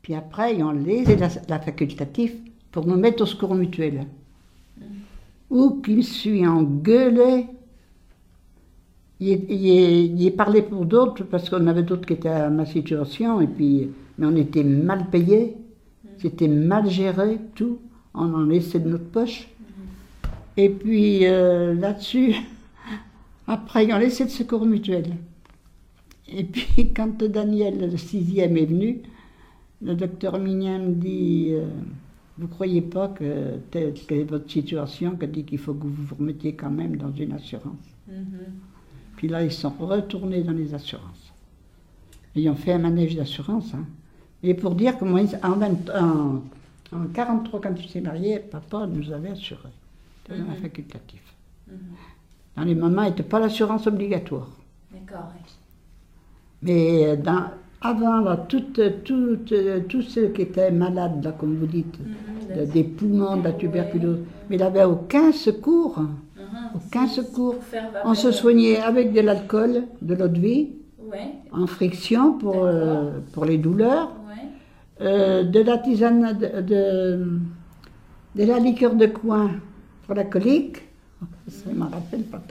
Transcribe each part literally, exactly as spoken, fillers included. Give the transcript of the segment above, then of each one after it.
Puis après, ils ont laissé la, la facultatif pour nous mettre au secours mutuel. Mmh. Ou qu'il me suis engueulé. Il, il, il parlait pour d'autres, parce qu'on avait d'autres qui étaient à ma situation, et puis, mais on était mal payés, mmh. C'était mal géré, tout. On en laissait de notre poche. Mmh. Et puis euh, là-dessus, après, ils ont laissé le secours mutuel. Et puis, quand Daniel, le sixième, est venu, le docteur Mignin me dit euh, « Vous ne croyez pas que telle est votre situation, que dit qu'il faut que vous vous remettiez quand même dans une assurance. Mm » -hmm. Puis là, ils sont retournés dans les assurances. Ils ont fait un manège d'assurance. Hein. Et pour dire que moi, en, vingt, en, en quarante-trois, quand tu t'es marié, papa nous avait assurés. C'était mm -hmm. un facultatif. Mm -hmm. Dans les moments, il n'était pas l'assurance obligatoire. D'accord, oui. Mais dans, avant, là, toutes, toutes, tous ceux qui étaient malades, là, comme vous dites, mm-hmm, de, des poumons, de la tuberculose, ouais. Mais il n'avait aucun secours. Uh-huh, aucun secours. On se soignait avec de l'alcool, de l'eau de vie, ouais. En friction pour, euh, pour les douleurs, ouais. euh, de la tisane, de, de, de la liqueur de coin pour la colique. Ça me rappelle, papa.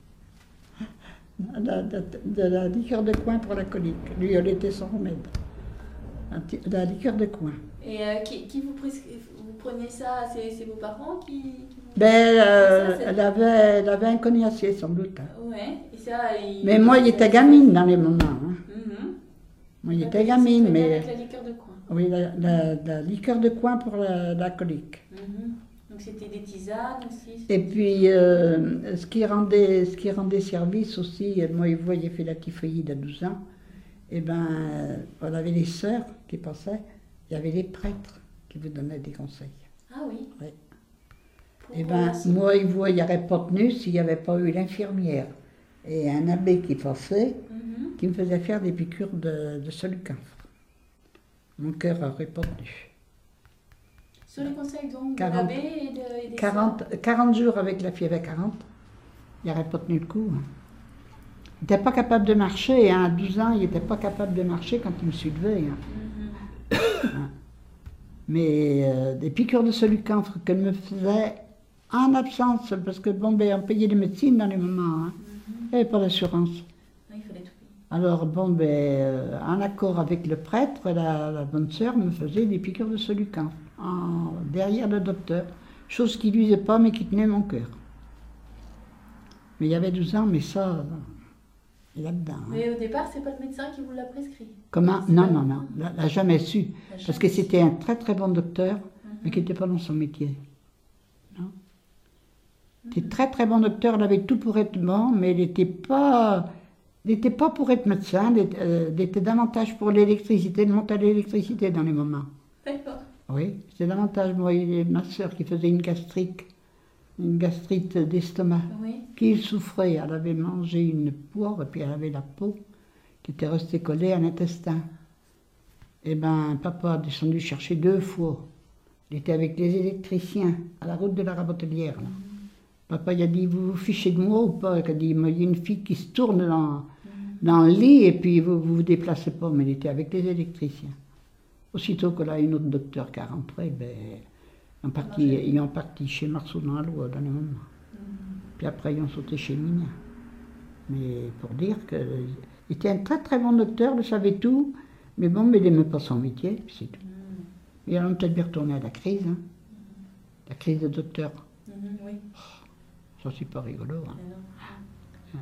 De, de, de la liqueur de coin pour la colique. Lui, elle était sans remède. De la liqueur de coin. Et euh, qui, qui vous, vous preniez ça? C'est vos parents qui, qui vous... Ben, euh, ça, elle, avait, elle avait un cognacier, sans doute. Hein. Ouais. Et ça, il... Mais moi, il était gamine dans les moments. Hein. Mm-hmm. Moi, il était gamine, mais... Avec la liqueur de coin. Oui, la, la, la liqueur de coin pour la, la colique. Mm-hmm. Donc c'était des tisanes aussi. Et puis, euh, ce, qui rendait, ce qui rendait service aussi, moi, il voyait fait la typhoïde à douze ans, et ben, on avait les sœurs qui passaient, il y avait les prêtres qui vous donnaient des conseils. Ah oui. Oui. Et ben, moi, il voit, il n'y aurait pas tenu s'il n'y avait pas eu l'infirmière et un abbé qui passait, mm-hmm. qui me faisait faire des piqûres de, de solucamphre. Mon cœur n'aurait pas tenu. Sur les conseils donc de l'abbé et, de, et des quarante, quarante jours avec la fièvre à quarante, il n'aurait pas tenu le coup. Hein. Il n'était pas capable de marcher, hein. À douze ans, il n'était pas capable de marcher quand il me suis levé. Hein. Mm-hmm. Mais euh, des piqûres de solucamphre qu'elle me faisait en absence, parce que bon, ben, on payait les médecines dans les moments, hein. Mm-hmm. Il n'y avait pas d'assurance. Il fallait tout payer. Alors bon, ben, euh, en accord avec le prêtre, la, la bonne sœur me faisait des piqûres de solucamphre. En, derrière le docteur, chose qui ne luisait pas mais qui tenait mon cœur. Mais il y avait douze ans, mais ça, là-dedans. Mais hein. Au départ, c'est pas le médecin qui vous l'a prescrit? Comment? Non, non, non, non, l'a jamais su. La parce que c'était un très très bon docteur, mm-hmm. mais qui n'était pas dans son métier. Non. C'était mm-hmm. très très bon docteur, il avait tout pour être bon, mais il n'était pas, il n'était pas pour être médecin, il était, euh, il était davantage pour l'électricité, de monter à l'électricité dans les moments. D'accord. Oui, c'est davantage moi et ma soeur qui faisait une gastrique, une gastrite d'estomac, oui. Qui souffrait. Elle avait mangé une poire et puis elle avait la peau qui était restée collée à l'intestin. Et ben, papa a descendu chercher deux fois. Il était avec les électriciens à la route de la Rabotelière. Là. Mm. Papa il a dit, vous vous fichez de moi ou pas? Il a dit, il y a une fille qui se tourne dans, mm. dans le lit et puis vous vous, vous déplacez pas. Mais il était avec les électriciens. Aussitôt que là, une autre docteur qui a rentré, ben, ils, ont parti, ils ont parti chez Marceau dans la loi, dans les moments. Mm. Puis après, ils ont sauté chez Mignin. Mais pour dire qu'il était un très très bon docteur, il savait tout, mais bon, mais il n'aimait pas son métier, puis c'est tout. Mm. Et alors, on peut bien retourner à la crise, hein. Mm. La crise de docteur. Mm -hmm, oui. Oh, ça, c'est pas rigolo. Hein. Mais, non.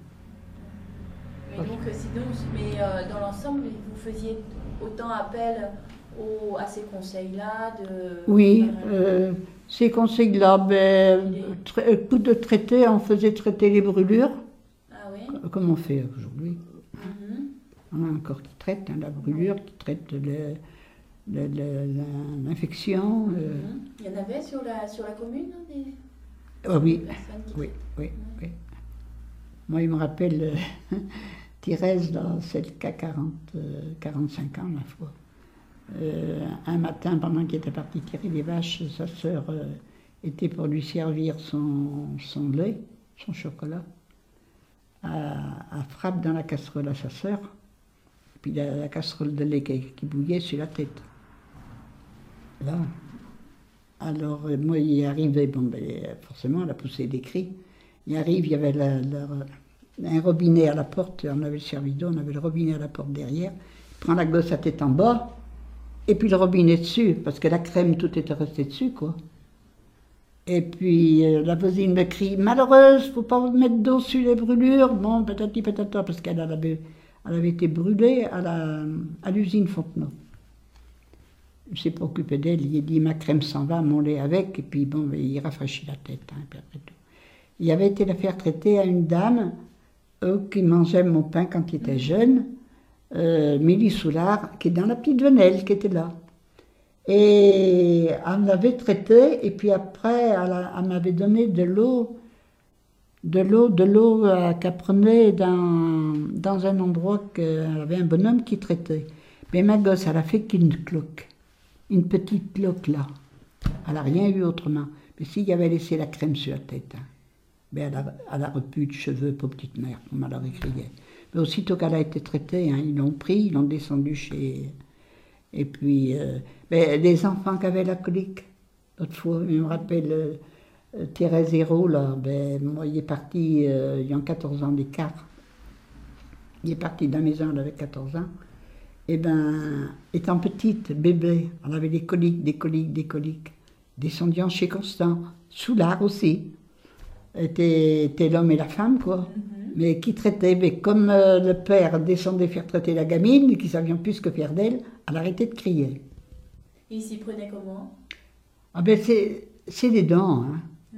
mais donc, sinon, mais euh, dans l'ensemble, vous faisiez autant appel Au, à ces conseils-là de... Oui, euh, ces conseils-là, ben, coup de traiter, on faisait traiter les brûlures, ah, oui. Comme on fait aujourd'hui. Mm-hmm. On a un corps qui traite hein, la brûlure, qui traite l'infection. Mm-hmm. euh... Il y en avait sur la, sur la commune des... Oh, oui. Qui... oui, oui, mm-hmm. oui. Moi, il me rappelle euh, Thérèse, là, celle qui a quarante, quarante-cinq ans, la fois. Euh, un matin, pendant qu'il était parti tirer les vaches, sa sœur euh, était pour lui servir son, son lait, son chocolat. Elle frappe dans la casserole à sa sœur, puis la, la casserole de lait qui, qui bouillait sur la tête. Là. Alors, euh, moi, il est arrivé, bon, ben, forcément, elle a poussé des cris. Il arrive, il y avait la, la, un robinet à la porte, on avait le servi d'eau, on avait le robinet à la porte derrière. Il prend la gosse à tête en bas, et puis le robinet dessus, parce que la crème, tout était resté dessus, quoi. Et puis euh, la voisine me crie « Malheureuse, faut pas mettre d'eau sur les brûlures !» Bon, patati patata, parce qu'elle avait, elle avait été brûlée à la, à l'usine Fontenot. Il s'est pas occupé d'elle, il a dit « Ma crème s'en va, mon lait avec », et puis bon, il rafraîchit la tête, hein, puis après tout. Il avait été la faire traiter à une dame euh, qui mangeait mon pain quand il était jeune, euh, Mélie Soulard, qui est dans la petite Venelle, qui était là. Et elle m'avait traité, et puis après, elle, elle m'avait donné de l'eau, de l'eau, de l'eau euh, qu'elle prenait dans, dans un endroit qu'elle avait un bonhomme qui traitait. Mais ma gosse, elle a fait qu'une cloque, une petite cloque là. Elle n'a rien eu autrement. Mais s'il y avait laissé la crème sur la tête, hein, ben elle, a, elle a repu de cheveux pour petite mère, comme elle avait crié. Mais aussitôt qu'elle a été traitée, hein, ils l'ont pris, ils l'ont descendu chez... Et puis, euh, ben, les enfants qui avaient la colique, l'autre fois, je me rappelle, euh, Thérèse Hérault, là, ben, moi, il est parti, euh, il y a quatorze ans d'écart. Il est parti de la maison, elle avait quatorze ans. Et ben, étant petite, bébé, elle avait des coliques, des coliques, des coliques. Descendiant chez Constant, Soulard aussi. Était, était l'homme et la femme, quoi. Mm-hmm. Mais qui traitait, mais comme euh, le père descendait faire traiter la gamine, qui ne savions plus ce que faire d'elle, elle arrêtait de crier. Et il s'y prenait comment? Ah ben c'est des dents, hein. Mm-hmm.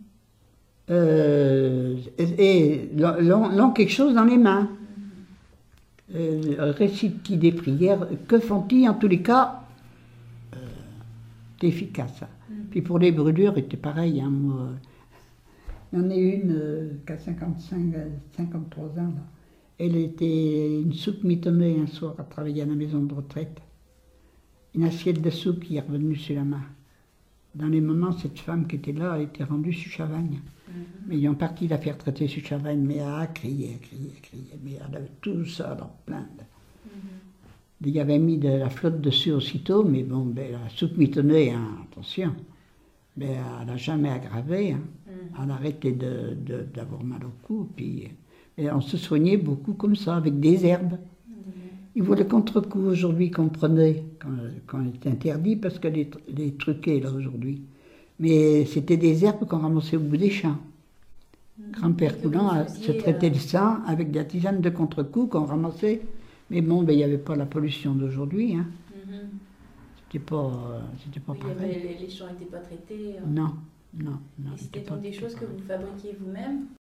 euh, et l'ont quelque chose dans les mains. Mm-hmm. euh, récite-t-il des prières, que font-ils en tous les cas? euh, C'est efficace. Mm-hmm. Puis pour les brûlures, c'était pareil, hein, moi. Il y en a une euh, qui a cinquante-cinq, cinquante-trois ans. Là. Elle était une soupe mitonnée un soir à travailler à la maison de retraite. Une assiette de soupe qui est revenue sur la main. Dans les moments, cette femme qui était là a été rendue sur Chavagne. Mm-hmm. Mais ils ont parti la faire traiter sur Chavagne, mais elle a crié, crié, crié. Mais elle avait tout ça dans plein de... Mm-hmm. Il y avait mis de la flotte dessus aussitôt, mais bon, ben, la soupe mitonnée, hein, attention. Mais elle n'a jamais aggravé, hein. Mm. Elle a arrêté d'avoir mal au cou, puis et on se soignait beaucoup comme ça, avec des herbes. Mm. Il voit le contre-coup aujourd'hui qu'on prenait, quand, quand il était interdit, parce que les, les truqués, là, aujourd'hui. Mais c'était des herbes qu'on ramassait au bout des champs. Mm. Grand-père Coulant se traitait euh... le sang avec de la tisane de contre-coup qu'on ramassait. Mais bon, ben, il n'y avait pas la pollution d'aujourd'hui, hein. C'était pas, c'était pas oui, pareil. Les, les champs n'étaient pas traités. Non, non, non. Et c'était donc des choses que vous fabriquiez vous-même?